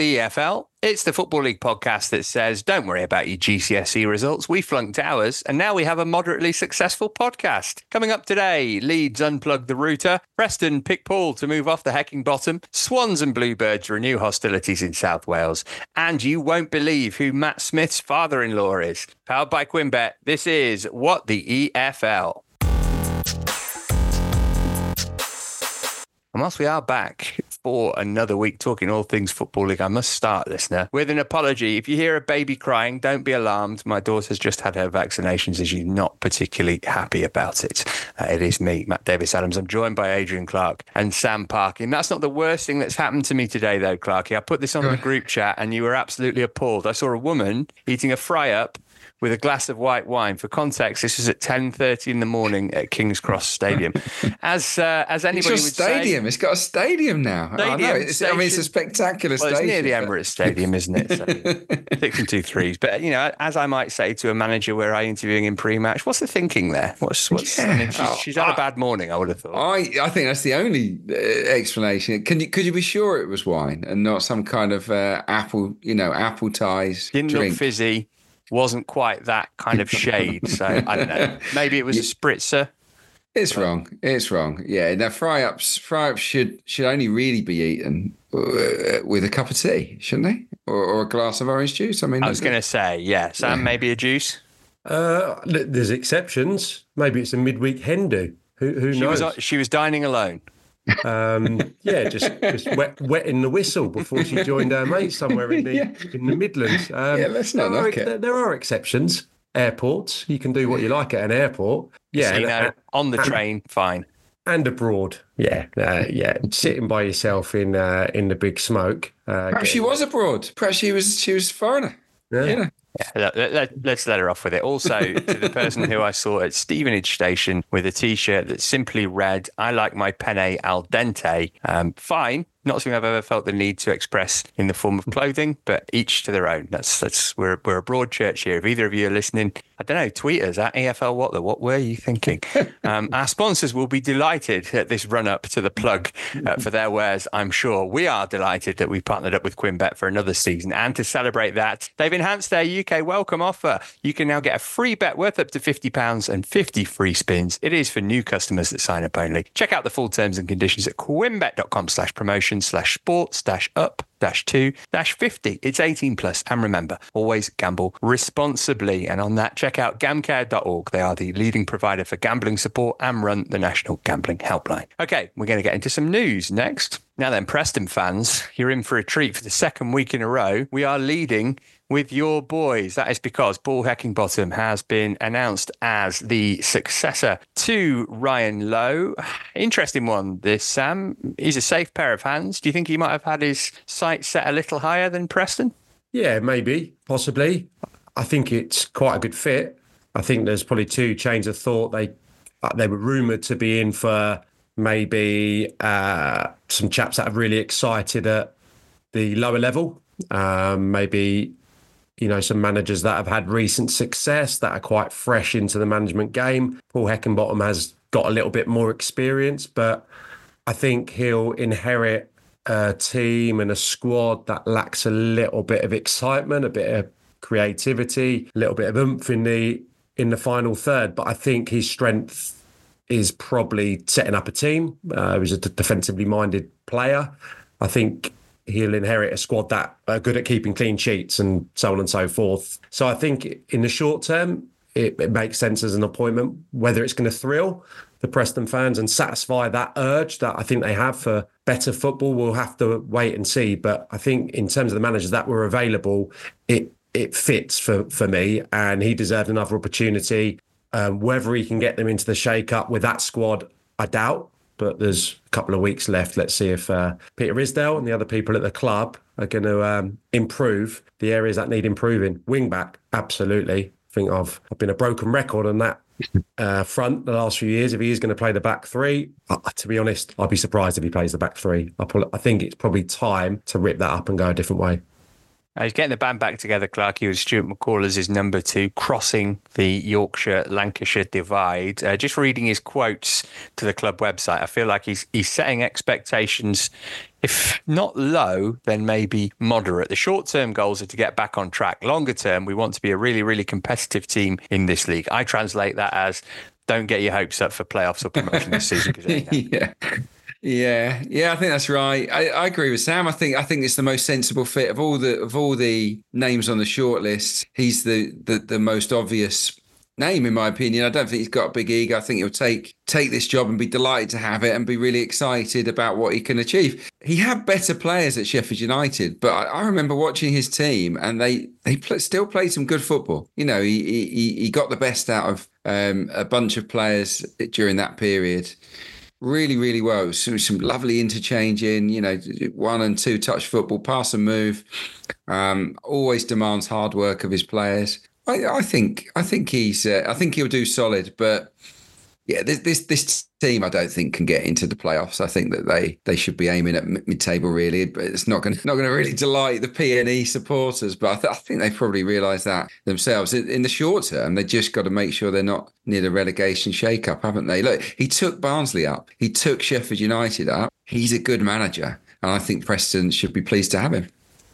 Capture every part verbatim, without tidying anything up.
E F L. It's the Football League podcast that says, don't worry about your G C S E results. We flunked ours, and now we have a moderately successful podcast. Coming up today, Leeds unplug the router, Preston pick Paul to move off the Hecking Bottom, Swans and Bluebirds renew hostilities in South Wales, and you won't believe who Matt Smith's father-in-law is. Powered by Quinbet, this is What the E F L. And whilst we are back for another week talking all things Football League, I must start, listener, with an apology. If you hear a baby crying, don't be alarmed. My daughter's just had her vaccinations and she's not particularly happy about it. Uh, it is me, Matt Davis-Adams. I'm joined by Adrian Clark and Sam Parkin. That's not the worst thing that's happened to me today, though, Clarky. I put this on the group chat and you were absolutely appalled. I saw a woman eating a fry-up with a glass of white wine. For context, this was at ten thirty in the morning at King's Cross Stadium. As uh, as anybody it's would stadium. say... It's got a stadium now. Stadium, I know. It's, I mean, it's a spectacular well, stadium. It's near the Emirates Stadium, isn't it? So six and two threes. But, you know, as I might say to a manager where I interviewing in pre-match, what's the thinking there? What's, what's yeah. I mean, she's, oh, she's had I, a bad morning, I would have thought. I, I think that's the only uh, explanation. Can you, could you be sure it was wine and not some kind of uh, apple, you know, apple ties Didn't drink? look fizzy. Wasn't quite that kind of shade. So I don't know. Maybe it was a spritzer. It's but... wrong. It's wrong. Yeah. Now fry ups, fry ups should should only really be eaten uh, with a cup of tea, shouldn't they? Or, or a glass of orange juice. I mean, I was going to say, yeah. Sam, yeah. Maybe a juice. Uh, there's exceptions. Maybe it's a midweek hen do. Who, who she knows? Was, she was dining alone. Um, yeah, just just wet, wetting the whistle before she joined her mate somewhere in the yeah. in the Midlands. Um, yeah, let's not knock it. There, there are exceptions. Airports, you can do what you like at an airport. Yeah, so, you know, and, on the and, train, fine. And abroad, yeah, uh, yeah, sitting by yourself in uh, in the big smoke. Uh, Perhaps getting... she was abroad. Perhaps she was she was a foreigner. Yeah. You know. Yeah, let, let, let's let her off with it. Also, to the person who I saw at Stevenage Station with a T-shirt that simply read, I like my penne al dente. Um, fine. Not something I've ever felt the need to express in the form of clothing, but each to their own. That's that's we're we're a broad church here. If either of you are listening, I don't know, tweet us at E F L What the What were you thinking? Um, our sponsors will be delighted at this run up to the plug uh, for their wares. I'm sure we are delighted that we partnered up with Quinbet for another season, and to celebrate that, they've enhanced their U K welcome offer. You can now get a free bet worth up to fifty pounds and fifty free spins. It is for new customers that sign up only. Check out the full terms and conditions at quinbet.com slash promotion slash sports dash up dash two dash fifty. It's eighteen plus, and remember, always gamble responsibly. And on that, check out gamcare dot org. They are the leading provider for gambling support and run the National Gambling Helpline. Okay, we're going to get into some news next. Now then, Preston fans, you're in for a treat for the second week in a row. We are leading with your boys. That is because Paul Heckingbottom has been announced as the successor to Ryan Lowe. Interesting one, this, Sam. He's a safe pair of hands. Do you think he might have had his sights set a little higher than Preston? Yeah, maybe, possibly. I think it's quite a good fit. I think there's probably two chains of thought. They they were rumoured to be in for maybe uh, some chaps that are really excited at the lower level. Um, maybe, you know, some managers that have had recent success that are quite fresh into the management game. Paul Heckingbottom has got a little bit more experience, but I think he'll inherit a team and a squad that lacks a little bit of excitement, a bit of creativity, a little bit of oomph in the in the final third. But I think his strength is probably setting up a team. Uh, he's a d- defensively minded player. I think he'll inherit a squad that are good at keeping clean sheets and so on and so forth. So I think in the short term, it, it makes sense as an appointment. Whether it's going to thrill the Preston fans and satisfy that urge that I think they have for better football, we'll have to wait and see. But I think in terms of the managers that were available, it it fits for, for me, and he deserved another opportunity. Um, whether he can get them into the shake-up with that squad, I doubt. But there's a couple of weeks left. Let's see if uh, Peter Risdale and the other people at the club are going to um, improve the areas that need improving. Wing-back, absolutely. I think I've, I've been a broken record on that uh, front the last few years. If he is going to play the back three, uh, to be honest, I'd be surprised if he plays the back three. I, pull, I think it's probably time to rip that up and go a different way. Uh, he's getting the band back together, Clarky, with Stuart McCall as his number two, crossing the Yorkshire-Lancashire divide. Uh, just reading his quotes to the club website, I feel like he's he's setting expectations, if not low, then maybe moderate. The short-term goals are to get back on track. Longer term, we want to be a really, really competitive team in this league. I translate that as, don't get your hopes up for playoffs or promotion this season. yeah. Yeah, yeah, I think that's right. I, I agree with Sam. I think I think it's the most sensible fit of all the of all the names on the shortlist. He's the, the the most obvious name, in my opinion. I don't think he's got a big ego. I think he'll take take this job and be delighted to have it and be really excited about what he can achieve. He had better players at Sheffield United, but I, I remember watching his team and they they pl- still played some good football. You know, he he he got the best out of um, a bunch of players during that period. Really, really well. Some, some lovely interchanging, you know, one and two touch football, pass and move. Um, always demands hard work of his players. I, I think, I think he's, uh, I think he'll do solid. But yeah, this, this this team, I don't think can get into the playoffs. I think that they they should be aiming at mid-table, really. But it's not going not going to really delight the P N E supporters. But I, th- I think they probably realise that themselves. In, in the short term, they just got to make sure they're not near the relegation shake-up, haven't they? Look, he took Barnsley up. He took Sheffield United up. He's a good manager, and I think Preston should be pleased to have him.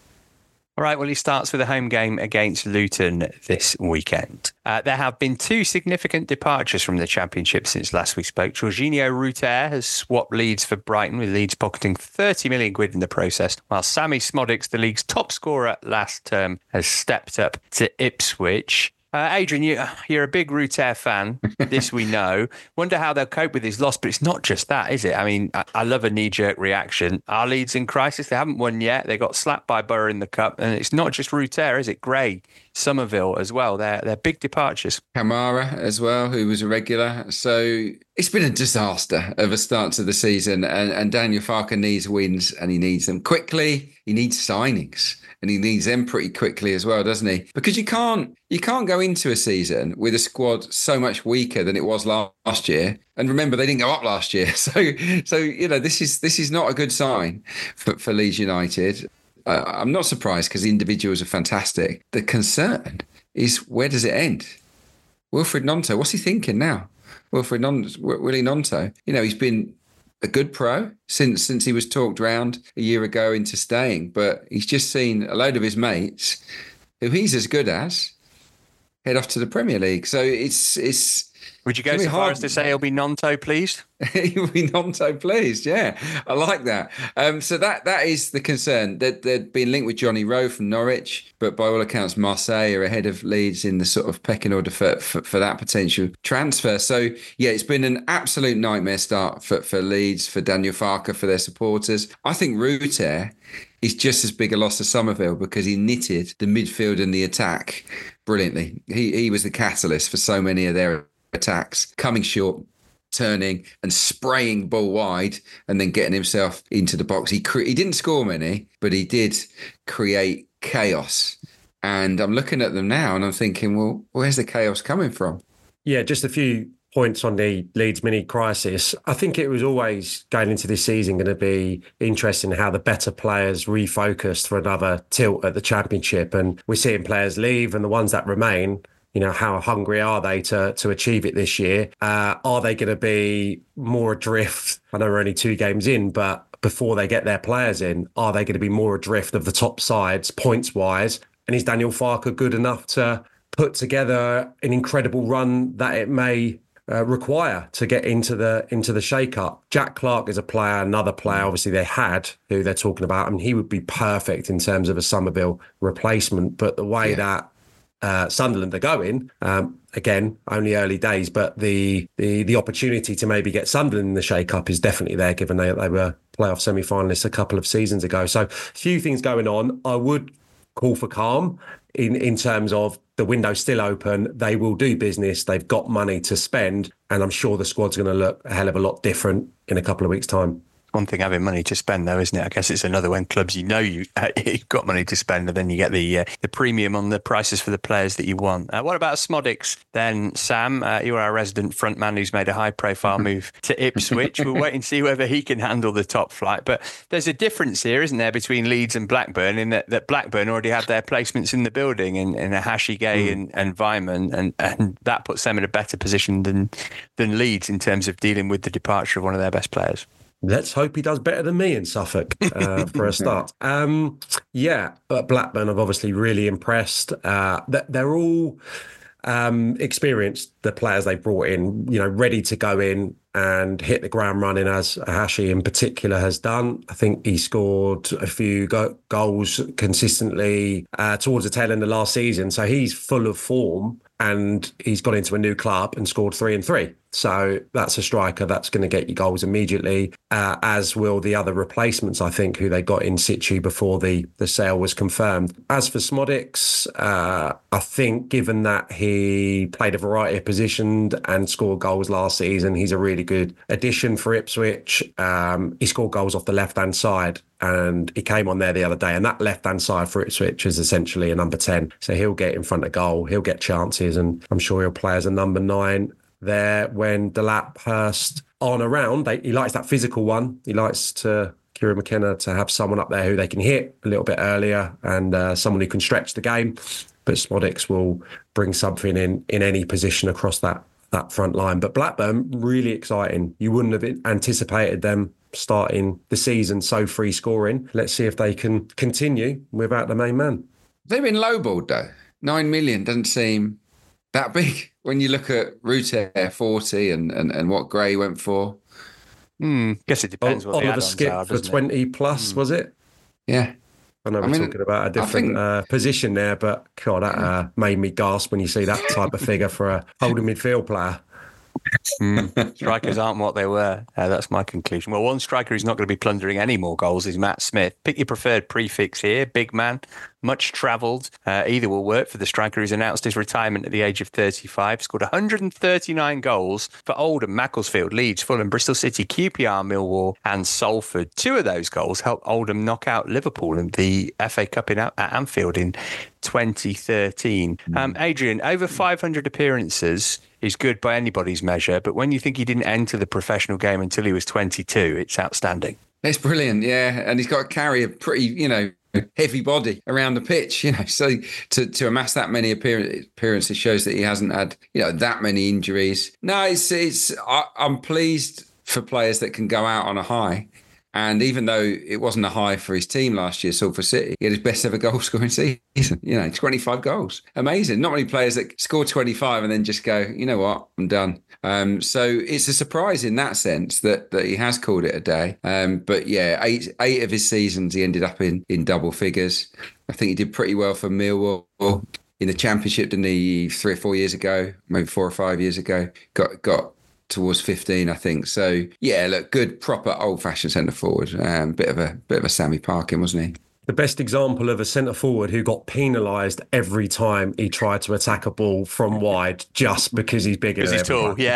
All right, well, he starts with a home game against Luton this weekend. Uh, there have been two significant departures from the Championship since last we spoke. Jorginho Ruter has swapped Leeds for Brighton, with Leeds pocketing thirty million quid in the process, while Sammy Smodics, the league's top scorer last term, has stepped up to Ipswich. Uh, Adrian, you, you're a big Ruter fan. This we know. Wonder how they'll cope with his loss, but it's not just that, is it? I mean, I, I love a knee-jerk reaction. Are Leeds in crisis? They haven't won yet. They got slapped by Borough in the Cup. And it's not just Ruter, is it? Gray, Somerville as well. They're, they're big departures. Kamara as well, who was a regular. So it's been a disaster of a start to the season. And, and Daniel Farke needs wins, and he needs them quickly. He needs signings. And he needs them pretty quickly as well, doesn't he? Because you can't you can't go into a season with a squad so much weaker than it was last year. And remember, they didn't go up last year, so so you know this is this is not a good sign for, for Leeds United. Uh, I'm not surprised because the individuals are fantastic. The concern is, where does it end? Wilfried Gnonto, what's he thinking now? Wilfried Gnonto, Willie Gnonto, you know, he's been a good pro since since he was talked round a year ago into staying, but he's just seen a load of his mates who he's as good as head off to the Premier League. So it's it's. Would you go so far as to say he'll be Gnonto pleased? He'll be Gnonto pleased, yeah. I like that. Um, so that that is the concern. They'd, they'd been linked with Johnny Rowe from Norwich, but by all accounts, Marseille are ahead of Leeds in the sort of pecking order for, for, for that potential transfer. So, yeah, it's been an absolute nightmare start for, for Leeds, for Daniel Farke, for their supporters. I think Ruter is just as big a loss as Somerville because he knitted the midfield and the attack brilliantly. He, he was the catalyst for so many of their attacks, coming short, turning and spraying ball wide and then getting himself into the box. He cre- he didn't score many, but he did create chaos. And I'm looking at them now and I'm thinking, well, where's the chaos coming from? Yeah, just a few points on the Leeds mini crisis. I think it was always going into this season going to be interesting how the better players refocused for another tilt at the Championship. And we're seeing players leave, and the ones that remain, you know, how hungry are they to to achieve it this year? Uh, are they going to be more adrift? I know we're only two games in, but before they get their players in, are they going to be more adrift of the top sides, points-wise? And is Daniel Farke good enough to put together an incredible run that it may uh, require to get into the into the shake-up? Jack Clarke is a player, another player, obviously they had, who they're talking about. I mean, he would be perfect in terms of a Somerville replacement, but the way yeah. that Uh, Sunderland are going, um, again, only early days, but the, the the opportunity to maybe get Sunderland in the shake-up is definitely there, given they, they were playoff semi-finalists a couple of seasons ago. So a few things going on. I would call for calm in, in terms of the window's still open. They will do business. They've got money to spend, and I'm sure the squad's going to look a hell of a lot different in a couple of weeks' time. One thing having money to spend, though, isn't it? I guess it's another when clubs you know you, uh, you've got money to spend, and then you get the uh, the premium on the prices for the players that you want. Uh, what about Smodics then, Sam? Uh, you're our resident frontman who's made a high-profile move to Ipswich. We'll wait and see whether he can handle the top flight. But there's a difference here, isn't there, between Leeds and Blackburn, in that, that Blackburn already had their placements in the building in, in a Hashi Gay mm. and, environment, and, and that puts them in a better position than than Leeds in terms of dealing with the departure of one of their best players. Let's hope he does better than me in Suffolk uh, for a start. Um, yeah, but Blackburn have obviously really impressed. Uh, they're all um, experienced, the players they brought in, you know, ready to go in and hit the ground running, as Hashi in particular has done. I think he scored a few go- goals consistently uh, towards the tail end of last season. So he's full of form, and he's got into a new club and scored three and three. So that's a striker that's going to get you goals immediately, uh, as will the other replacements, I think, who they got in situ before the, the sale was confirmed. As for Smodics, uh, I think given that he played a variety of positions and scored goals last season, he's a really good addition for Ipswich. Um, he scored goals off the left-hand side, and he came on there the other day, and that left-hand side for Ipswich is essentially a number ten. So he'll get in front of goal, he'll get chances, and I'm sure he'll play as a number nine there when Delap Hurst aren't around. They, he likes that physical one. He likes to Kieran McKenna to have someone up there who they can hit a little bit earlier, and uh, someone who can stretch the game. But Smodics will bring something in in any position across that that front line. But Blackburn, really exciting. You wouldn't have anticipated them starting the season so free scoring. Let's see if they can continue without the main man. They've been lowballed though. Nine million doesn't seem that big when you look at Ruter forty and, and, and what Gray went for. Hmm. Guess it depends. Oh, what Oliver the Skip are, for twenty it? plus, mm. was it? Yeah. I know we're I mean, talking about a different think, uh, position there, but God, that uh, made me gasp when you see that type of figure for a holding midfield player. mm. Strikers aren't what they were. Uh, that's my conclusion. Well, one striker who's not going to be plundering any more goals is Matt Smith. Pick your preferred prefix here. Big man, much travelled. Uh, either will work for the striker who's announced his retirement at the age of thirty-five. Scored one hundred thirty-nine goals for Oldham, Macclesfield, Leeds, Fulham, Bristol City, Q P R, Millwall and Salford. Two of those goals helped Oldham knock out Liverpool in the F A Cup in, at Anfield in twenty thirteen. Um, Adrian, over five hundred appearances is good by anybody's measure, but when you think he didn't enter the professional game until he was twenty-two, it's outstanding. It's brilliant, yeah. And he's got to carry a pretty, you know, heavy body around the pitch, you know. So to, to amass that many appearances shows that he hasn't had, you know, that many injuries. No, it's it's. I, I'm pleased for players that can go out on a high. And even though it wasn't a high for his team last year, Salford City, he had his best ever goal scoring season. You know, twenty-five goals. Amazing. Not many players that score twenty-five and then just go, you know what, I'm done. Um, so it's a surprise in that sense that that he has called it a day. Um, but yeah, eight eight of his seasons he ended up in in double figures. I think he did pretty well for Millwall in the Championship, didn't he, three or four years ago, maybe four or five years ago. Got got. towards fifteen, I think. So yeah, look, good, proper old-fashioned centre forward. Um, bit of a bit of a Sammy Parkin, wasn't he? The best example of a centre forward who got penalised every time he tried to attack a ball from wide just because he's bigger than he's tall, yeah.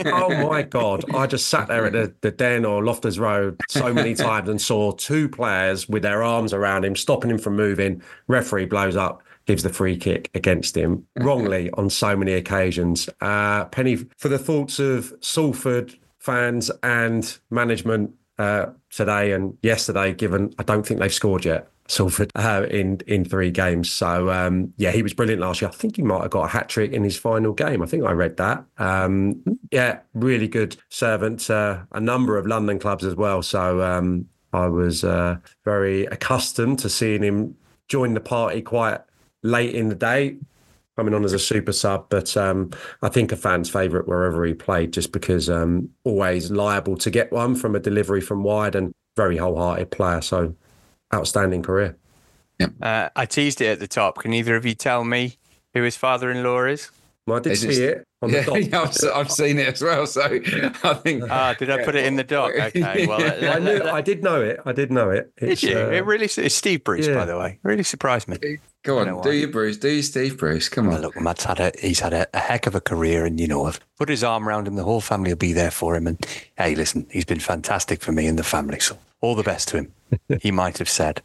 Oh my God. I just sat there at the, the Den or Loftus Road so many times and saw two players with their arms around him, stopping him from moving. Referee blows up, gives the free kick against him wrongly on so many occasions. Uh, Penny, for the thoughts of Salford fans and management uh, today and yesterday, given I don't think they've scored yet, Salford, uh, in, in three games. So, um, yeah, he was brilliant last year. I think he might have got a hat-trick in his final game. I think I read that. Um, yeah, really good servant to a number of London clubs as well. So um, I was uh, very accustomed to seeing him join the party quite late in the day, coming on as a super sub, but um, I think a fan's favourite wherever he played, just because um, always liable to get one from a delivery from wide, and very wholehearted player. So outstanding career. Yeah. Uh, I teased it at the top. Can either of you tell me who his father-in-law is? Well, I did It's see just- it on the Yeah, dock. yeah, I've, I've seen it as well. So I think. Ah, did I put it in the doc? Okay, well, let- I let- knew, let- I did know it. I did know it. did It's, you? uh, It really, it's Steve Bruce, yeah. by the way. Really surprised me. Go I know on, do why. you, Bruce? Do you, Steve Bruce? Come Well, on. look, Matt's had a he's had a, a heck of a career, and you know, I've put his arm around him. The whole family will be there for him. And hey, listen, he's been fantastic for me and the family. So all the best to him. He might have said.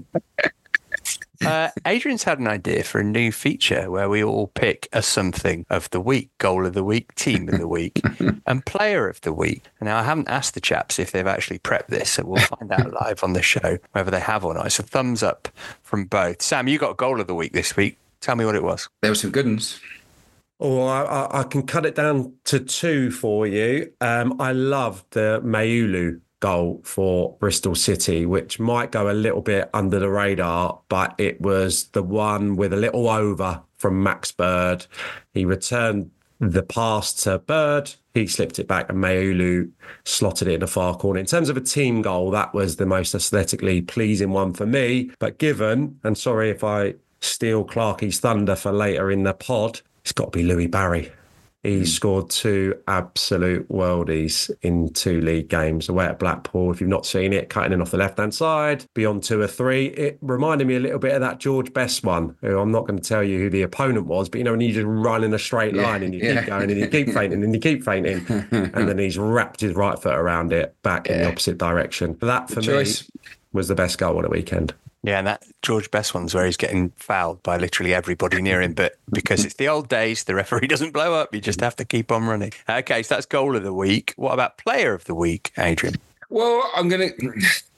Uh, Adrian's had an idea for a new feature where we all pick a something of the week, goal of the week, team of the week, and player of the week. Now, I haven't asked the chaps if they've actually prepped this, so we'll find out live on the show whether they have or not. So thumbs up from both. Sam, you got goal of the week this week. Tell me what it was. There were some good ones. Oh, I, I, I can cut it down to two for you. Um, I loved the Mayulu goal for Bristol City, which might go a little bit under the radar, but it was the one with a little over from Max Bird. He returned the pass to Bird. He slipped it back and Mayulu slotted it in the far corner. In terms of a team goal, that was the most aesthetically pleasing one for me. But given, and sorry if I steal Clarkie's thunder for later in the pod, it's got to be Louis Barry. He mm. scored two absolute worldies in two league games away at Blackpool. If you've not seen it, cutting in off the left-hand side, beyond two or three. It reminded me a little bit of that George Best one, who I'm not going to tell you who the opponent was, but you know, when you just run in a straight yeah, line and you yeah. keep going and you keep fainting and you keep fainting, and then he's wrapped his right foot around it back yeah. in the opposite direction. But that, for me, was the best goal of the weekend. Yeah, and that George Best one's where he's getting fouled by literally everybody near him. But because it's the old days, the referee doesn't blow up. You just have to keep on running. Okay, so that's goal of the week. What about player of the week, Adrian? Well, I'm going to...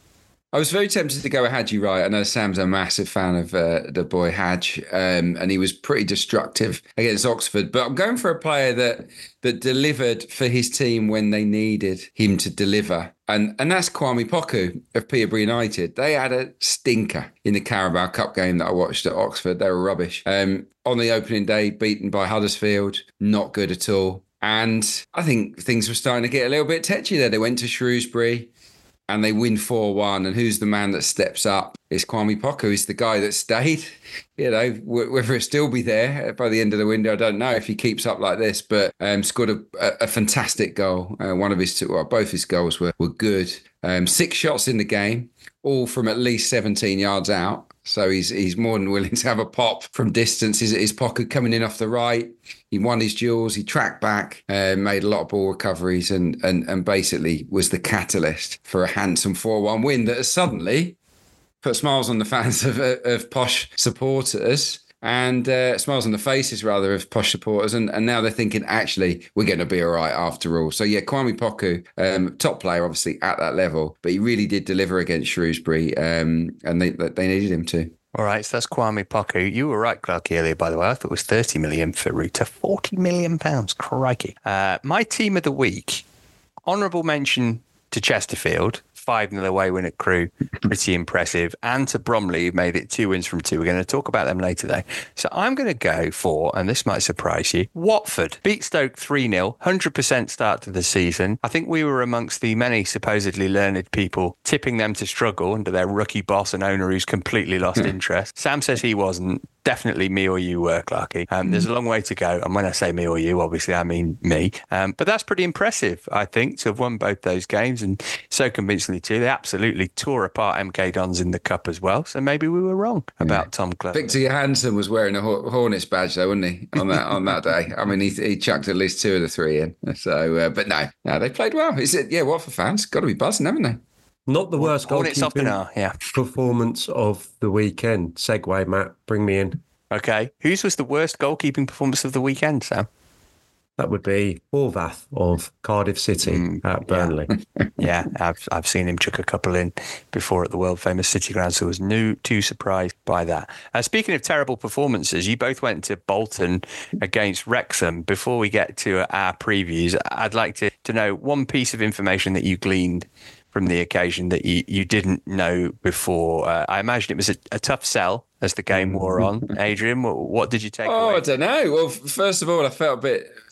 I was very tempted to go with Hadji Wright. I know Sam's a massive fan of uh, the boy Hadj, um, and he was pretty destructive against Oxford. But I'm going for a player that that delivered for his team when they needed him to deliver. And and that's Kwame Poku of Peterborough United. They had a stinker in the Carabao Cup game that I watched at Oxford. They were rubbish. Um, on the opening day, beaten by Huddersfield, not good at all. And I think things were starting to get a little bit tetchy there. They went to Shrewsbury and they win four one. And who's the man that steps up? It's Kwame Poku. He's the guy that stayed. You know, whether it'll still be there by the end of the window, I don't know if he keeps up like this, but um, scored a, a fantastic goal. Uh, one of his two, well, both his goals were, were good. Um, six shots in the game, all from at least seventeen yards out. So he's he's more than willing to have a pop from distance. His, his pocket coming in off the right. He won his duels. He tracked back, uh, made a lot of ball recoveries, and and and basically was the catalyst for a handsome four one win that has suddenly put smiles on the fans of, of posh supporters and uh, smiles on the faces, rather, of posh supporters. And, and now they're thinking, actually, we're going to be all right after all. So, yeah, Kwame Poku, um, top player, obviously, at that level. But he really did deliver against Shrewsbury, um, and they they needed him to. All right, so that's Kwame Poku. You were right, Clark, earlier, by the way. I thought it was thirty million for Ruta. forty million pounds. Crikey. Uh, my team of the week, honourable mention to Chesterfield. five nil away win at Crewe, pretty impressive. And to Bromley, who made it two wins from two. We're going to talk about them later, though. So I'm going to go for, and this might surprise you, Watford. Beat Stoke three nil, one hundred percent start to the season. I think we were amongst the many supposedly learned people tipping them to struggle under their rookie boss and owner who's completely lost interest. Sam says he wasn't. Definitely me or you were, Clarky. Um, there's a long way to go. And when I say me or you, obviously, I mean me. Um, but that's pretty impressive, I think, to have won both those games and so convincingly too. They absolutely tore apart M K Dons in the Cup as well. So maybe we were wrong about yeah. Tom Cleverley. Victor Johansson was wearing a Hornets badge, though, wasn't he, on that on that day? I mean, he, he chucked at least two of the three in. So, uh, but no, no, they played well. Is it? Yeah, Watford fans got to be buzzing, haven't they? Not the worst goalkeeping yeah. performance of the weekend. Segue, Matt. Bring me in. Okay. Whose was the worst goalkeeping performance of the weekend, Sam? That would be Horvath of Cardiff City mm, at Burnley. Yeah. yeah, I've I've seen him chuck a couple in before at the world famous City Ground, so I was no, too surprised by that. Uh, speaking of terrible performances, you both went to Bolton against Wrexham. Before we get to our previews, I'd like to, to know one piece of information that you gleaned from the occasion that you, you didn't know before. Uh, I imagine it was a, a tough sell as the game wore on. Adrian, what, what did you take oh, away? I don't know. Well, first of all, I felt a bit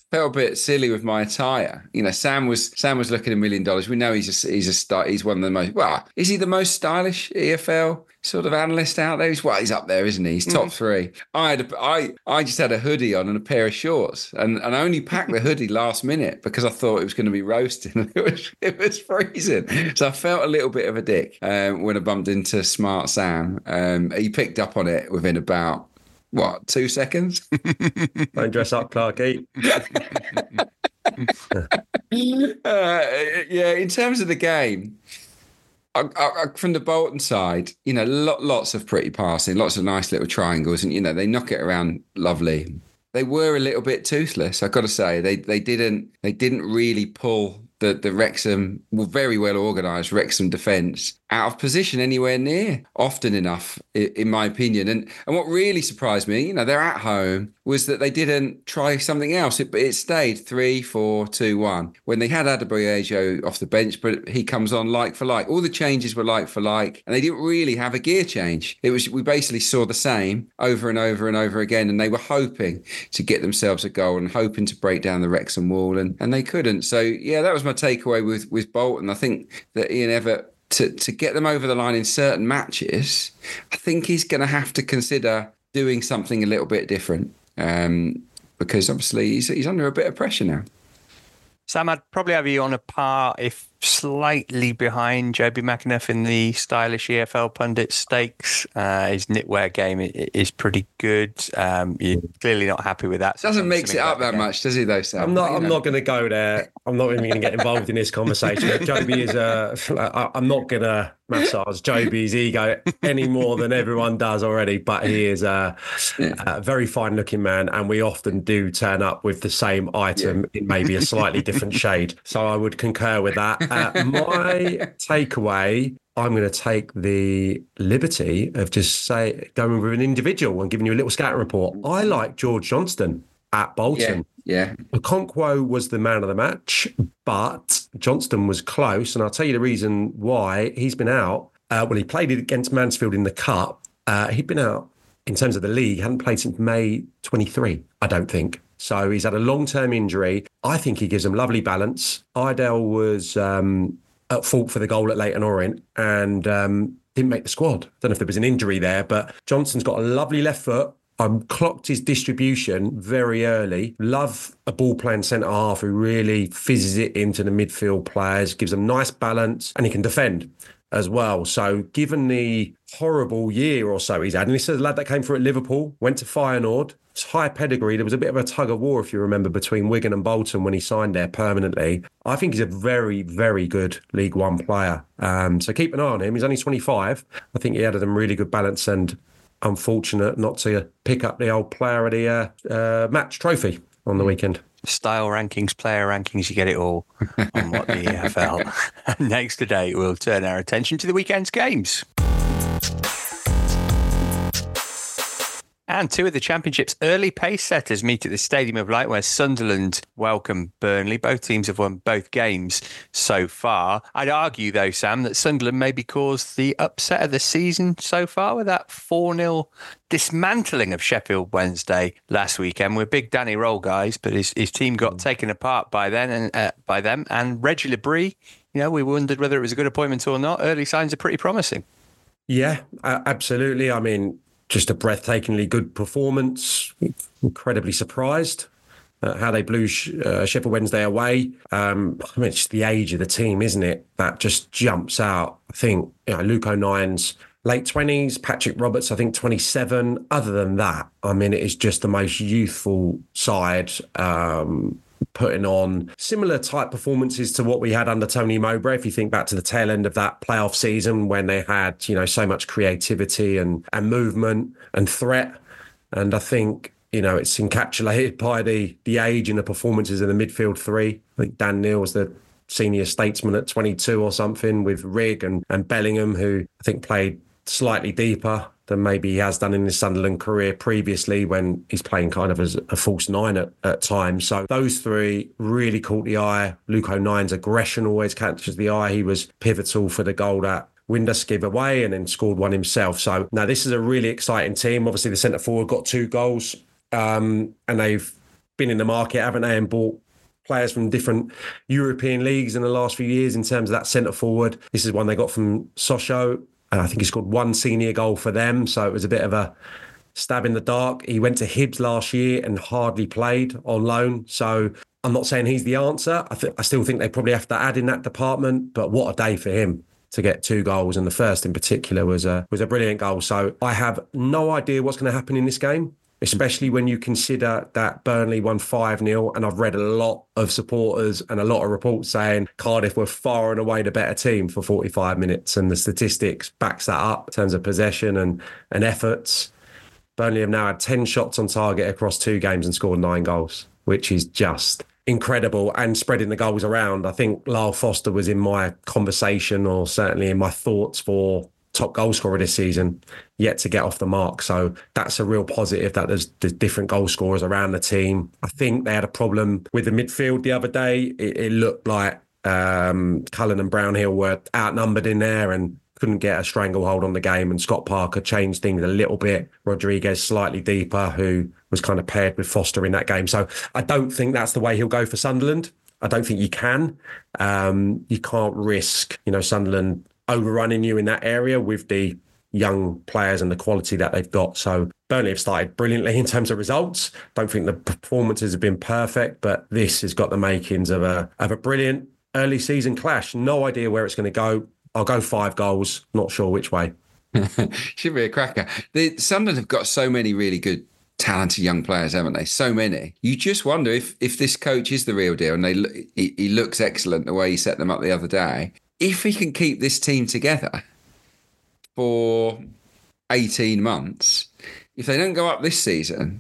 felt a bit silly with my attire. You know, Sam was Sam was looking a million dollars. We know he's a, he's a star. He's one of the most. Well, is he the most stylish E F L sort of analyst out there? He's well, he's up there, isn't he? He's top mm. three. I had a, I I just had a hoodie on and a pair of shorts, and, and I only packed the hoodie last minute because I thought it was going to be roasting. It was it was freezing, so I felt a little bit of a dick um, when I bumped into Smart Sam. Um, he picked up on it within about. What, two seconds? Don't dress up, Clarky. uh, yeah, in terms of the game, I, I, from the Bolton side, you know, lot, lots of pretty passing, lots of nice little triangles, and, you know, they knock it around lovely. They were a little bit toothless, I've got to say. They they didn't they didn't really pull the, the Wrexham, well, very well organised Wrexham defence out of position anywhere near often enough, in my opinion. And and what really surprised me, you know, they're at home, was that they didn't try something else. It, it stayed three, four, two, one. When they had Adebayo off the bench, but he comes on like for like. All the changes were like for like, and they didn't really have a gear change. It was we basically saw the same over and over and over again, and they were hoping to get themselves a goal and hoping to break down the Wrexham wall, and, and they couldn't. So, yeah, that was my takeaway with, with Bolton. I think that Ian Evatt, To, to get them over the line in certain matches, I think he's going to have to consider doing something a little bit different um, because obviously he's, he's under a bit of pressure now. Sam, I'd probably have you on a par, if slightly behind Joby McAnuff in the stylish E F L pundit stakes. Uh, his knitwear game is pretty good. Um, you're clearly not happy with that. Doesn't mix it up that game. much, does he, though, Sam? I'm not. I'm not going to go there. I'm not even going to get involved in this conversation. Joby is a. I'm not going to massage Joby's ego any more than everyone does already. But he is a, yeah. a very fine-looking man, and we often do turn up with the same item yeah. in maybe a slightly different shade. So I would concur with that. Uh, my takeaway, I'm going to take the liberty of just say going with an individual and giving you a little scouting report. I like George Johnston at Bolton. Yeah. yeah. Okonkwo was the man of the match, but Johnston was close. And I'll tell you the reason why. He's been out. Uh, well, he played against Mansfield in the Cup. Uh, he'd been out in terms of the league, hadn't played since May twenty-three, I don't think. So he's had a long-term injury. I think he gives them lovely balance. Idell was um, at fault for the goal at Leyton Orient and um, didn't make the squad. Don't know if there was an injury there, but Johnston's got a lovely left foot. I clocked his distribution very early. Love a ball-playing centre-half who really fizzes it into the midfield players, gives them nice balance, and he can defend as well. So given the horrible year or so he's had, and this is a lad that came through at Liverpool, went to Feyenoord, it's high pedigree. There was a bit of a tug of war, if you remember, between Wigan and Bolton when he signed there permanently. I think he's a very, very good League One player. Um, so keep an eye on him. He's only twenty-five. I think he added them really good balance, and unfortunate not to pick up the old player of the uh, uh, match trophy on the weekend. Style rankings, player rankings, you get it all on What the E F L. Next today, we'll turn our attention to the weekend's games. And two of the Championship's early pace setters meet at the Stadium of Light, where Sunderland welcome Burnley. Both teams have won both games so far. I'd argue, though, Sam, that Sunderland maybe caused the upset of the season so far with that four nil dismantling of Sheffield Wednesday last weekend. We're big Danny Roll guys, but his, his team got taken apart by then and uh, by them. And Reggie Labrie, you know, we wondered whether it was a good appointment or not. Early signs are pretty promising. Yeah, uh, absolutely. I mean, just a breathtakingly good performance. Incredibly surprised at how they blew uh, Sheffield Wednesday away. Um, I mean, it's just the age of the team, isn't it? That just jumps out. I think, you know, Luke O'Nine's late twenties, Patrick Roberts, I think twenty-seven. Other than that, I mean, it is just the most youthful side, um, putting on similar type performances to what we had under Tony Mowbray. If you think back to the tail end of that playoff season when they had, you know, so much creativity and, and movement and threat. And I think, you know, it's encapsulated by the the age and the performances in the midfield three. I think Dan Neal's the senior statesman at twenty-two or something, with Rigg and, and Bellingham, who I think played slightly deeper than maybe he has done in his Sunderland career previously when he's playing kind of as a false nine at, at times. So those three really caught the eye. Luke O'Nine's aggression always catches the eye. He was pivotal for the goal that Windus gave away and then scored one himself. So now this is a really exciting team. Obviously the centre forward got two goals um, and they've been in the market, haven't they, and bought players from different European leagues in the last few years in terms of that centre forward. This is one they got from Sochaux. And I think he scored one senior goal for them. So it was a bit of a stab in the dark. He went to Hibs last year and hardly played on loan. So I'm not saying he's the answer. I, th- I still think they probably have to add in that department. But what a day for him to get two goals. And the first in particular was a, was a brilliant goal. So I have no idea what's going to happen in this game, especially when you consider that Burnley won five nil. And I've read a lot of supporters and a lot of reports saying Cardiff were far and away the better team for forty-five minutes. And the statistics backs that up in terms of possession and, and efforts. Burnley have now had ten shots on target across two games and scored nine goals, which is just incredible, and spreading the goals around. I think Lyle Foster was in my conversation, or certainly in my thoughts, for top goal scorer this season, yet to get off the mark. So that's a real positive that there's, there's different goal scorers around the team. I think they had a problem with the midfield the other day. It, it looked like um, Cullen and Brownhill were outnumbered in there and couldn't get a stranglehold on the game, and Scott Parker changed things a little bit. Rodriguez slightly deeper, who was kind of paired with Foster in that game. So I don't think that's the way he'll go for Sunderland. I don't think you can. Um, you can't risk, you know, Sunderland overrunning you in that area with the young players and the quality that they've got. So Burnley have started brilliantly in terms of results. Don't think the performances have been perfect, but this has got the makings of a of a brilliant early season clash. No idea where it's going to go. I'll go five goals. Not sure which way. Should be a cracker. The Sunderland have got so many really good, talented young players, haven't they? So many. You just wonder if if this coach is the real deal, and they he, he looks excellent the way he set them up the other day. If he can keep this team together for eighteen months, if they don't go up this season,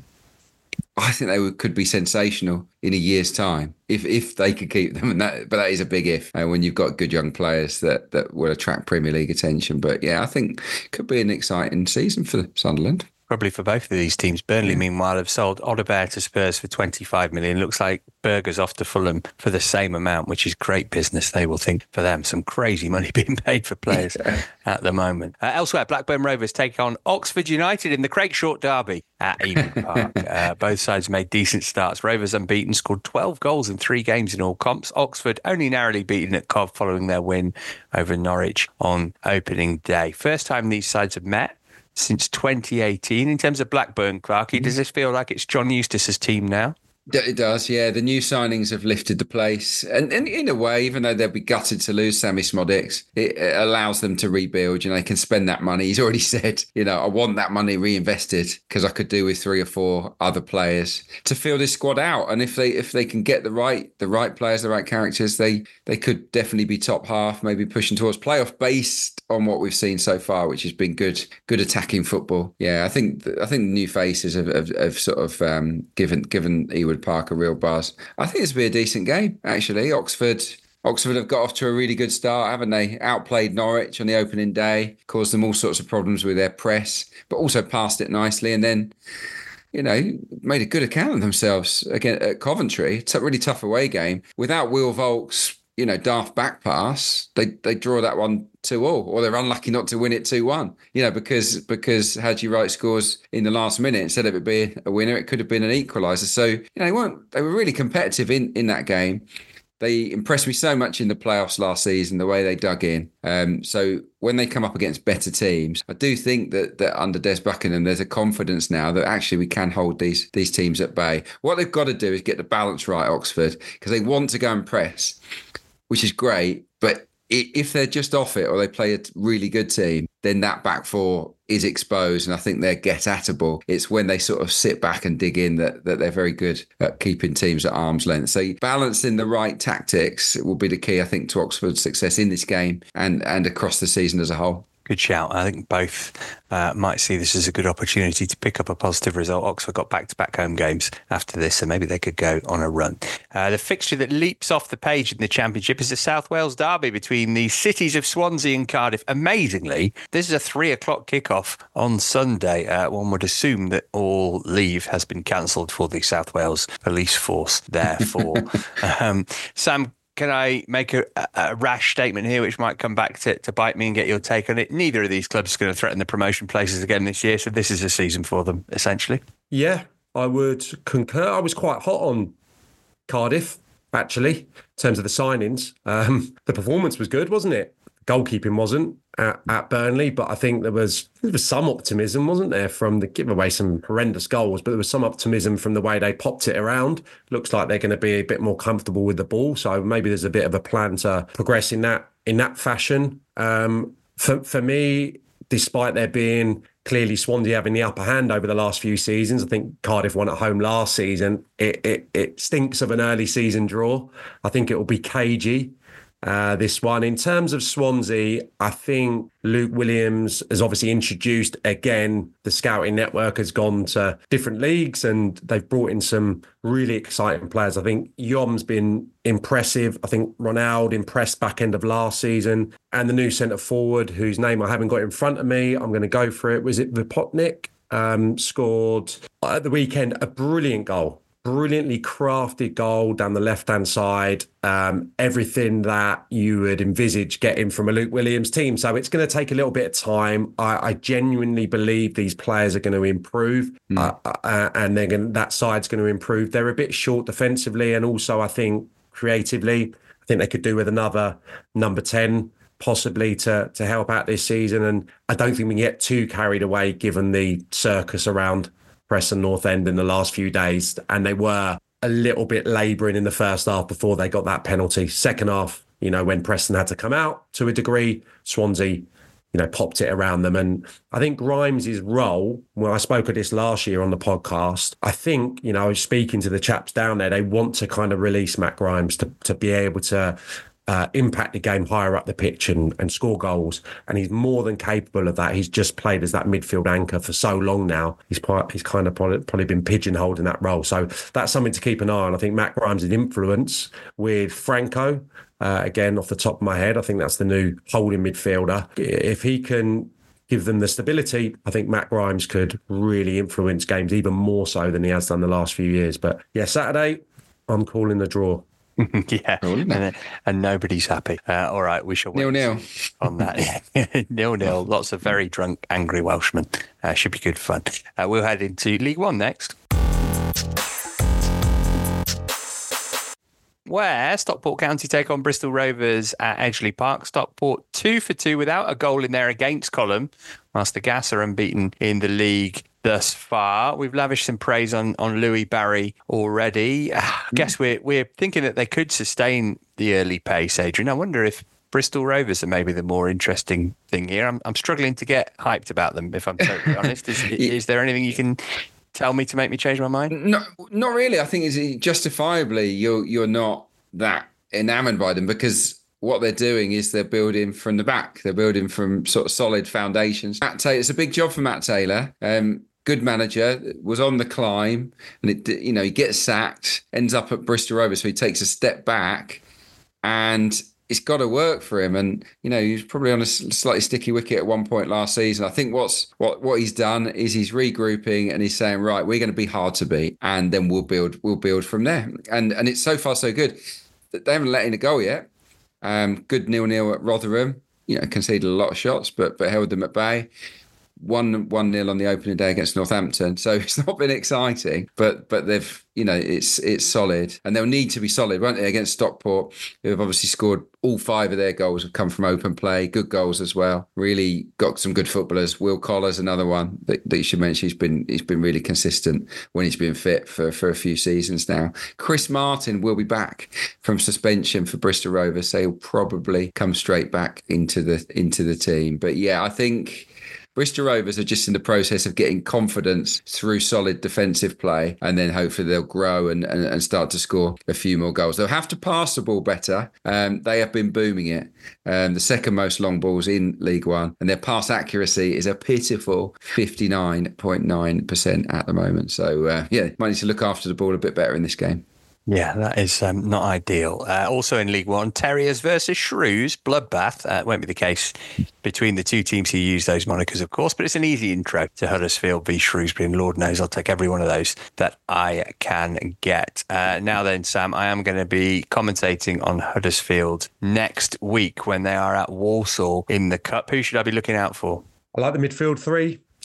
I think they would, could be sensational in a year's time if if they could keep them. And that, but that is a big if. And when you've got good young players that that will attract Premier League attention. But yeah, I think it could be an exciting season for Sunderland. Probably for both of these teams. Burnley, meanwhile, have sold Odegaard to Spurs for twenty-five million. Looks like Berger's off to Fulham for the same amount, which is great business, they will think, for them. Some crazy money being paid for players yeah. at the moment. Uh, elsewhere, Blackburn Rovers take on Oxford United in the Craig Short derby at Ewood Park. Uh, both sides made decent starts. Rovers unbeaten, scored twelve goals in three games in all comps. Oxford only narrowly beaten at Cov following their win over Norwich on opening day. First time these sides have met since twenty eighteen. In terms of Blackburn, Clarkey, does this feel like it's John Eustace's team now? It does, yeah. The new signings have lifted the place. And, and in a way, even though they'll be gutted to lose Sammy Smodics, it, it allows them to rebuild. You know, they can spend that money. He's already said, you know, I want that money reinvested because I could do with three or four other players to fill this squad out. And if they if they can get the right the right players, the right characters, they they could definitely be top half, maybe pushing towards playoff based on what we've seen so far, which has been good good attacking football. Yeah, I think I think the new faces have, have, have sort of um, given given Ewood Park a real buzz. I think this will be a decent game, actually. Oxford Oxford have got off to a really good start, haven't they? Outplayed Norwich on the opening day, caused them all sorts of problems with their press, but also passed it nicely, and then, you know, made a good account of themselves again at Coventry. It's a really tough away game. Without Will Volk's, you know, daft back pass, they they draw that one two all, or they're unlucky not to win it two one. You know, because because Haji Wright scores in the last minute instead of it being a winner, it could have been an equaliser. So, you know, they weren't they were really competitive in, in that game. They impressed me so much in the playoffs last season, the way they dug in. Um, so when they come up against better teams, I do think that that under Des Buckingham, there's a confidence now that actually we can hold these these teams at bay. What they've got to do is get the balance right, Oxford, because they want to go and press, which is great. But if they're just off it or they play a really good team, then that back four is exposed. And I think they're get-attable. It's when they sort of sit back and dig in that, that they're very good at keeping teams at arm's length. So balancing the right tactics will be the key, I think, to Oxford's success in this game and, and across the season as a whole. Good shout. I think both uh, might see this as a good opportunity to pick up a positive result. Oxford got back-to-back home games after this, so maybe they could go on a run. Uh, the fixture that leaps off the page in the Championship is the South Wales derby between the cities of Swansea and Cardiff. Amazingly, this is a three o'clock kickoff on Sunday. Uh, one would assume that all leave has been cancelled for the South Wales police force, therefore. um, Sam, can I make a, a rash statement here, which might come back to, to bite me and get your take on it? Neither of these clubs is going to threaten the promotion places again this year, so this is a season for them, essentially. Yeah, I would concur. I was quite hot on Cardiff, actually, in terms of the signings. Um, the performance was good, wasn't it? Goalkeeping wasn't at, at Burnley, but I think there was there was some optimism, wasn't there, from the give away some horrendous goals, but there was some optimism from the way they popped it around. Looks like they're going to be a bit more comfortable with the ball, so maybe there's a bit of a plan to progress in that in that fashion. Um, for for me, despite there being clearly Swansea having the upper hand over the last few seasons, I think Cardiff won at home last season. It it, it stinks of an early season draw. I think it will be cagey. Uh, this one. In terms of Swansea, I think Luke Williams has obviously introduced, again, the scouting network has gone to different leagues and they've brought in some really exciting players. I think Yom's been impressive. I think Ronaldo impressed back end of last season. And the new centre forward, whose name I haven't got in front of me, I'm going to go for it. Was it Vipotnik? Um, scored at the weekend a brilliant goal. Brilliantly crafted goal down the left-hand side. Um, everything that you would envisage getting from a Luke Williams team. So it's going to take a little bit of time. I, I genuinely believe these players are going to improve, mm. uh, uh, and they're going. That side's going to improve. They're a bit short defensively, and also I think creatively, I think they could do with another number ten. Possibly to to help out this season. And I don't think we can get too carried away given the circus around Preston North End in the last few days. And they were a little bit labouring in the first half before they got that penalty. Second half, you know, when Preston had to come out to a degree, Swansea, you know, popped it around them. And I think Grimes' role, when I spoke of this last year on the podcast, I think, you know, I was speaking to the chaps down there, they want to kind of release Matt Grimes to, to be able to Uh, impact the game higher up the pitch and, and score goals. And he's more than capable of that. He's just played as that midfield anchor for so long now. He's quite, he's kind of probably, probably been pigeonholed in that role. So that's something to keep an eye on. I think Matt Grimes' influence with Franco, uh, again, off the top of my head, I think that's the new holding midfielder. If he can give them the stability, I think Matt Grimes could really influence games even more so than he has done the last few years. But yeah, Saturday, I'm calling the draw. yeah, and, and nobody's happy. Uh, all right, we shall wait nil nil on that. nil nil. Lots of very drunk, angry Welshmen. Uh, should be good fun. Uh, we'll head into League One next, where Stockport County take on Bristol Rovers at Edgeley Park. Stockport two for two without a goal in their against column, whilst the Gas are unbeaten in the league thus far. We've lavished some praise on, on Louis Barry already. I guess we're we're thinking that they could sustain the early pace, Adrian. I wonder if Bristol Rovers are maybe the more interesting thing here. I'm I'm struggling to get hyped about them, if I'm totally honest. Is, is there anything you can tell me to make me change my mind? No, not really. I think it's justifiably you're you're not that enamoured by them because what they're doing is they're building from the back. They're building from sort of solid foundations. Matt Taylor, it's a big job for Matt Taylor. Um, good manager, was on the climb, and it, you know, he gets sacked, ends up at Bristol Rovers, so he takes a step back, and it's got to work for him. And you know, he was probably on a slightly sticky wicket at one point last season. I think what's what what he's done is he's regrouping and he's saying, right, we're going to be hard to beat, and then we'll build we'll build from there. And and it's so far so good that they haven't let in a goal yet. Um, good nil-nil at Rotherham. You know, conceded a lot of shots, but but held them at bay. One one nil on the opening day against Northampton. So it's not been exciting, but but they've, you know, it's it's solid, and they'll need to be solid, won't they, against Stockport, who have obviously scored all five of their goals have come from open play, good goals as well. Really got some good footballers. Will Collar's another one that, that you should mention. He's been he's been really consistent when he's been fit for for a few seasons now. Chris Martin will be back from suspension for Bristol Rovers, so he'll probably come straight back into the into the team. But yeah, I think Bristol Rovers are just in the process of getting confidence through solid defensive play, and then hopefully they'll grow and, and, and start to score a few more goals. They'll have to pass the ball better. Um, they have been booming it. Um, the second most long balls in League One, and their pass accuracy is a pitiful fifty-nine point nine percent at the moment. So, uh, yeah, might need to look after the ball a bit better in this game. Yeah, that is um, not ideal. Uh, also in League One, Terriers versus Shrews, bloodbath. Uh, won't be the case between the two teams who use those monikers, of course, but it's an easy intro to Huddersfield v Shrewsbury, and Lord knows I'll take every one of those that I can get. Uh, now then, Sam, I am going to be commentating on Huddersfield next week when they are at Walsall in the Cup. Who should I be looking out for? I like the midfield three.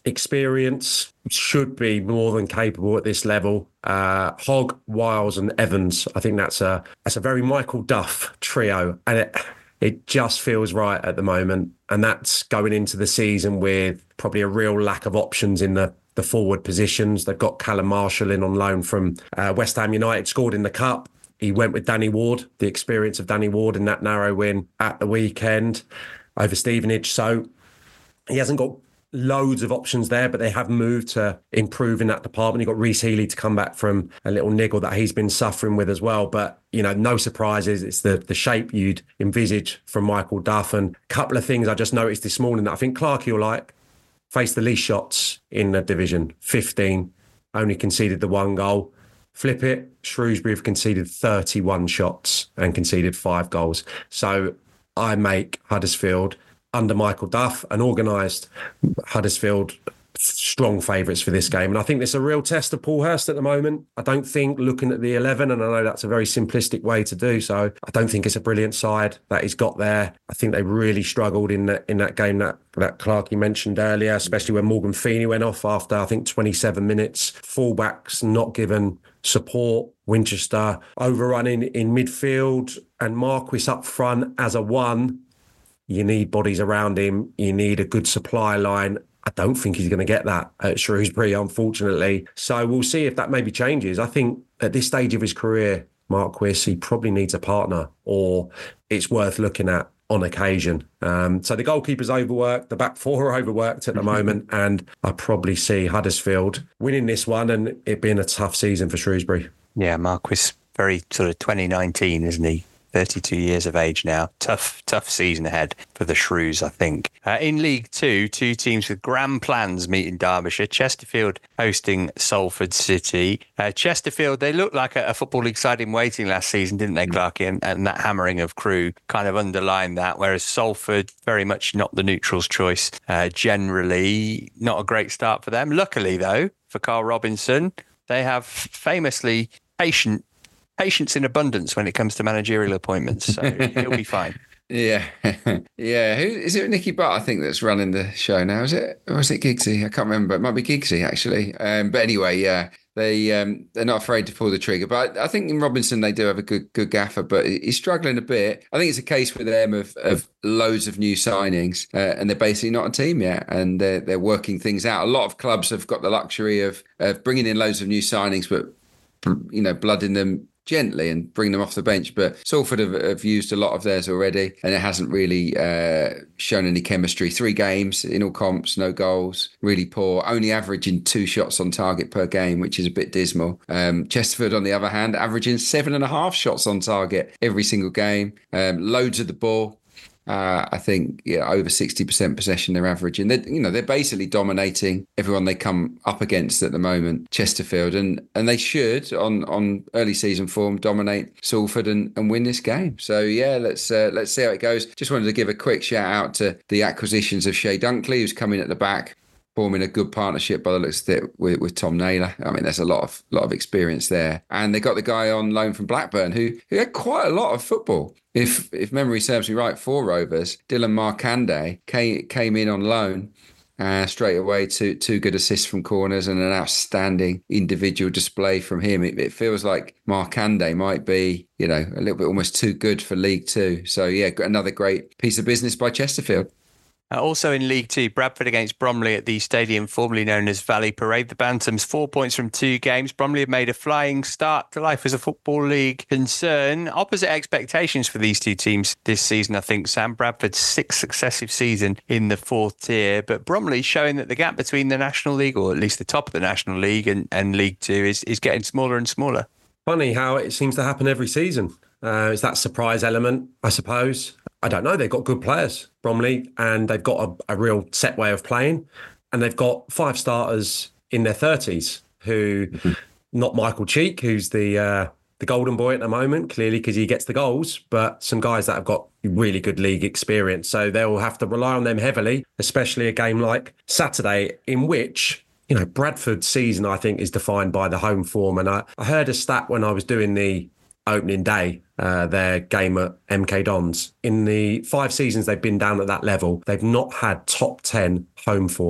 experience, should be more than capable at this level. Uh, Hogg, Wiles and Evans. I think that's a that's a very Michael Duff trio. And it it just feels right at the moment. And that's going into the season with probably a real lack of options in the the forward positions. They've got Callum Marshall in on loan from uh, West Ham United, scored in the Cup. He went with Danny Ward, the experience of Danny Ward in that narrow win at the weekend over Stevenage. So he hasn't got loads of options there, but they have moved to improve in that department. You've got Reece Healy to come back from a little niggle that he's been suffering with as well. But, you know, no surprises. It's the the shape you'd envisage from Michael Duff. And a couple of things I just noticed this morning that I think Clarkey will like. Faced the least shots in the division, fifteen, only conceded the one goal. Flip it, Shrewsbury have conceded thirty-one shots and conceded five goals. So I make Huddersfield, under Michael Duff, an organised Huddersfield, strong favourites for this game. And I think there's a real test of Paul Hurst at the moment. I don't think, looking at the eleven, and I know that's a very simplistic way to do so, I don't think it's a brilliant side that he's got there. I think they really struggled in that in that game that, that Clarkey mentioned earlier, especially when Morgan Feeney went off after, I think, twenty-seven minutes. Fullbacks not given support. Winchester overrunning in midfield and Marquis up front as a one. You need bodies around him. You need a good supply line. I don't think he's going to get that at Shrewsbury, unfortunately. So we'll see if that maybe changes. I think at this stage of his career, Marquis, he probably needs a partner, or it's worth looking at on occasion. Um, so the goalkeeper's overworked, the back four are overworked at the moment, and I probably see Huddersfield winning this one and it being a tough season for Shrewsbury. Yeah, Marquis, very sort of twenty nineteen, isn't he? thirty-two years of age now. Tough, tough season ahead for the Shrews, I think. Uh, in League Two, two teams with grand plans meet in Derbyshire. Chesterfield hosting Salford City. Uh, Chesterfield, they looked like a, a Football League side in waiting last season, didn't they, Clarkey? And, and that hammering of Crewe kind of underlined that, whereas Salford, very much not the neutral's choice. Uh, generally, not a great start for them. Luckily, though, for Carl Robinson, they have famously patient Patience in abundance when it comes to managerial appointments, so he'll be fine. Yeah, yeah. Who is it? Nicky Butt, I think, that's running the show now. Is it, or is it Giggsy? I can't remember. It might be Giggsy actually. Um, but anyway, yeah, they um, they're not afraid to pull the trigger. But I think in Robinson they do have a good good gaffer, but he's struggling a bit. I think it's a case with them of of loads of new signings, uh, and they're basically not a team yet, and they're they're working things out. A lot of clubs have got the luxury of of bringing in loads of new signings, but you know, blooding them gently and bring them off the bench. But Salford have, have used a lot of theirs already, and it hasn't really uh, shown any chemistry. Three games in all comps, no goals, really poor, only averaging two shots on target per game, which is a bit dismal. Um, Chesterfield, on the other hand, averaging seven and a half shots on target every single game, um, loads of the ball. Uh, I think yeah, over sixty percent possession they're averaging. They're, you know, they're basically dominating everyone they come up against at the moment, Chesterfield, and and they should on on early season form dominate Salford and, and win this game. So yeah, let's uh, let's see how it goes. Just wanted to give a quick shout out to the acquisitions of Shea Dunkley, who's coming at the back, forming a good partnership by the looks of it with, with Tom Naylor. I mean, there's a lot of lot of experience there, and they got the guy on loan from Blackburn who who had quite a lot of football. If if memory serves me right, for Rovers, Dylan Markande came came in on loan uh, straight away. Two two good assists from corners and an outstanding individual display from him. It, it feels like Markande might be, you know, a little bit almost too good for League Two. So yeah, another great piece of business by Chesterfield. Uh, also in League Two, Bradford against Bromley at the stadium formerly known as Valley Parade. The Bantams, four points from two games. Bromley have made a flying start to life as a Football League concern. Opposite expectations for these two teams this season, I think, Sam. Bradford's sixth successive season in the fourth tier, but Bromley showing that the gap between the National League, or at least the top of the National League, and, and League Two is, is getting smaller and smaller. Funny how it seems to happen every season. Uh, it's that surprise element, I suppose. I don't know. They've got good players, Bromley, and they've got a, a real set way of playing. And they've got five starters in their thirties who, mm-hmm. not Michael Cheek, who's the uh, the golden boy at the moment, clearly because he gets the goals, but some guys that have got really good league experience. So they'll have to rely on them heavily, especially a game like Saturday, in which, you know, Bradford's season, I think, is defined by the home form. And I, I heard a stat when I was doing the opening day, uh, their game at M K Dons. In the five seasons they've been down at that level, they've not had top ten home form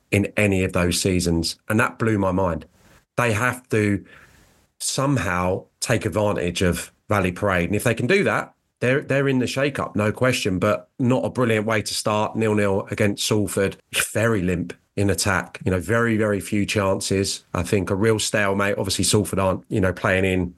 in any of those seasons. And that blew my mind. They have to somehow take advantage of Valley Parade. And if they can do that, they're they're in the shake-up, no question, but not a brilliant way to start. nil-nil against Salford. Very limp in attack. You know, very, very few chances. I think a real stalemate. Obviously, Salford aren't, you know, playing in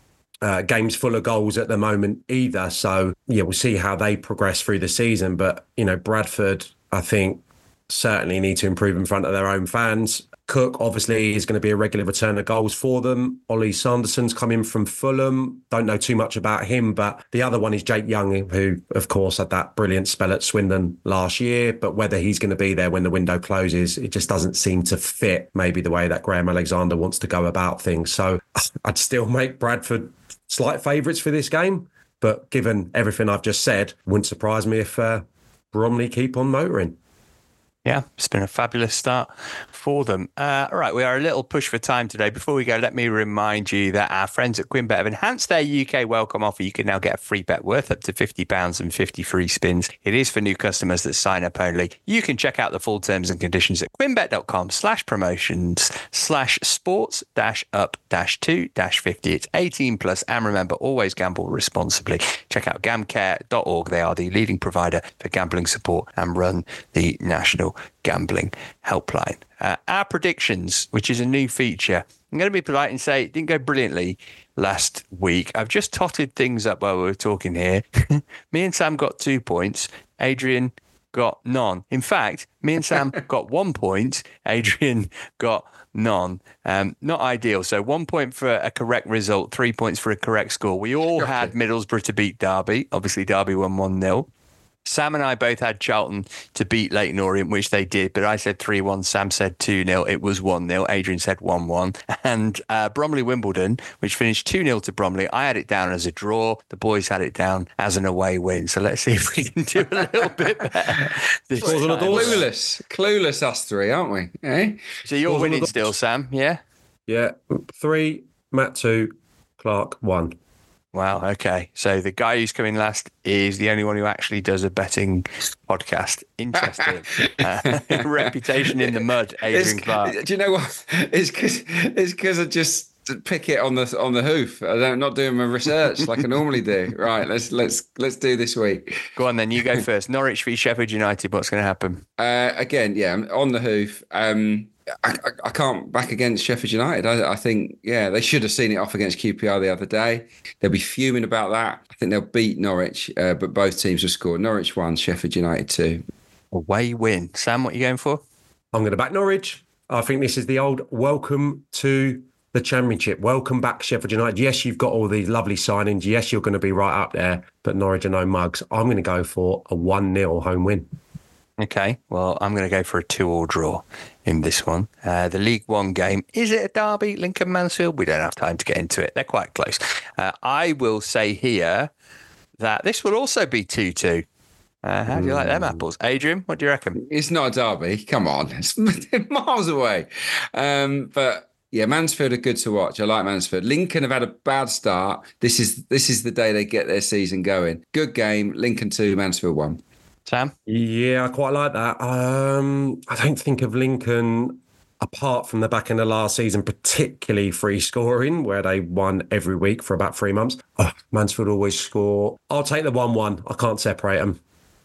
uh, games full of goals at the moment either. So, yeah, we'll see how they progress through the season. But, you know, Bradford, I think, certainly need to improve in front of their own fans. Cook, obviously, is going to be a regular return of goals for them. Ollie Sanderson's coming from Fulham. Don't know too much about him, but the other one is Jake Young, who, of course, had that brilliant spell at Swindon last year. But whether he's going to be there when the window closes, it just doesn't seem to fit maybe the way that Graham Alexander wants to go about things. So I'd still make Bradford slight favourites for this game. But given everything I've just said, wouldn't surprise me if uh, Bromley keep on motoring. Yeah, it's been a fabulous start for them. Uh, all right, we are a little push for time today. Before we go, let me remind you that our friends at QuinnBet have enhanced their U K welcome offer. You can now get a free bet worth up to fifty pounds and fifty free spins. It is for new customers that sign up only. You can check out the full terms and conditions at quinnbet.com slash promotions slash sports dash up dash two dash fifty. It's eighteen plus, and remember, always gamble responsibly. Check out gamcare dot org. They are the leading provider for gambling support and run the National Gambling Helpline. Uh, our predictions, which is a new feature. I'm going to be polite and say it didn't go brilliantly last week. I've just totted things up while we were talking here. Me and Sam got two points. Adrian got none. In fact, me and Sam got one point. Adrian got none. Um, not ideal. So one point for a correct result, three points for a correct score. We all had Middlesbrough to beat Derby. Obviously, Derby won one nil. Sam and I both had Charlton to beat Leyton Orient, which they did, but I said three one. Sam said two nil. It was one nil. Adrian said one one. And uh, Bromley-Wimbledon, which finished two nil to Bromley, I had it down as a draw. The boys had it down as an away win. So let's see if we can do a little bit better this time. Clueless. Clueless us three, aren't we? Eh? So you're winning still, Sam, yeah? Yeah. Three, Matt two, Clark one. Wow, okay. So the guy who's coming last is the only one who actually does a betting podcast. Interesting. uh, reputation in the mud, Adrian it's, Clark. Do you know what? It's because it's because I just pick it on the on the hoof. I'm not doing my research like I normally do. Right, let's let's let's do this week. Go on then, you go first. Norwich v Sheffield United, what's going to happen? Uh, again, yeah, on the hoof. Um, I, I, I can't back against Sheffield United. I, I think, yeah, they should have seen it off against Q P R the other day. They'll be fuming about that. I think they'll beat Norwich, uh, but both teams will score. Norwich one, Sheffield United two. Away win. Sam, what are you going for? I'm going to back Norwich. I think this is the old welcome to the Championship. Welcome back, Sheffield United. Yes, you've got all these lovely signings. Yes, you're going to be right up there, but Norwich are no mugs. I'm going to go for a one nil home win. Okay, well, I'm going to go for a two-all draw in this one. Uh, the League One game, is it a derby, Lincoln Mansfield? We don't have time to get into it. They're quite close. Uh, I will say here that this will also be two two. Uh, how do you like them apples? Adrian, what do you reckon? It's not a derby. Come on. It's miles away. Um, but yeah, Mansfield are good to watch. I like Mansfield. Lincoln have had a bad start. This is this is the day they get their season going. Good game. Lincoln two, Mansfield one. Sam? Yeah, I quite like that. Um, I don't think of Lincoln, apart from the back end of last season, particularly free scoring, where they won every week for about three months. Oh, Mansfield always score. I'll take the one one. I can't separate them.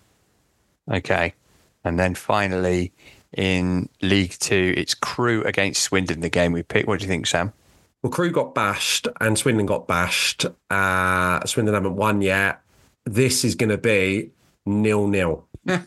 Okay. And then finally, in League Two, it's Crewe against Swindon, the game we picked. What do you think, Sam? Well, Crewe got bashed and Swindon got bashed. Uh, Swindon haven't won yet. This is going to be nil-nil.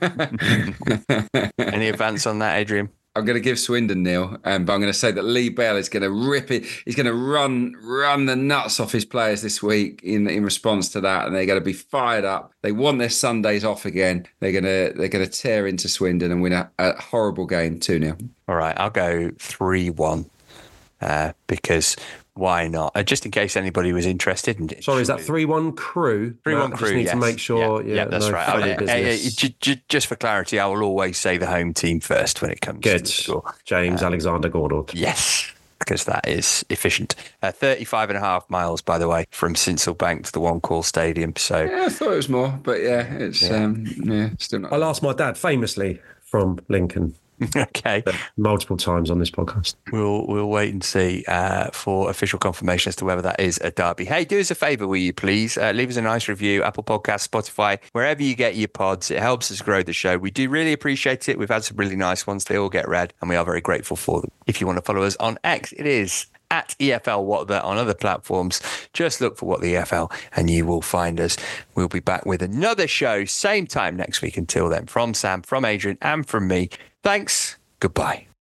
Any advance on that, Adrian? I'm going to give Swindon nil, um, but I'm going to say that Lee Bell is going to rip it. He's going to run run the nuts off his players this week in in response to that, and they're going to be fired up. They want their Sundays off again. They're going to they're going to tear into Swindon and win a, a horrible game, two nil. All right, I'll go three one uh, because why not? Uh, just in case anybody was interested. In, Sorry, is that three one Crewe? three one no, Crewe, I just need yes. to make sure. Yeah, Yeah, yeah that's no right. funny I, I, business. I, j- j- just for clarity, I will always say the home team first when it comes Good. to the score. James Um, Alexander Gordon. Yes, because that is efficient. Uh, thirty-five and a half miles, by the way, from Sincil Bank to the One Call Stadium. So Yeah, I thought it was more, but yeah, it's Yeah. um, yeah, still not. I'll ask my dad, famously from Lincoln. Okay. Multiple times on this podcast. We'll we'll wait and see uh, for official confirmation as to whether that is a derby. Hey, do us a favour, will you please? Uh, leave us a nice review, Apple Podcasts, Spotify, wherever you get your pods. It helps us grow the show. We do really appreciate it. We've had some really nice ones. They all get read, and we are very grateful for them. If you want to follow us on X, it is at E F L What The. On other platforms, just look for What The E F L and you will find us. We'll be back with another show, same time next week. Until then, from Sam, from Adrian, and from me, thanks. Goodbye.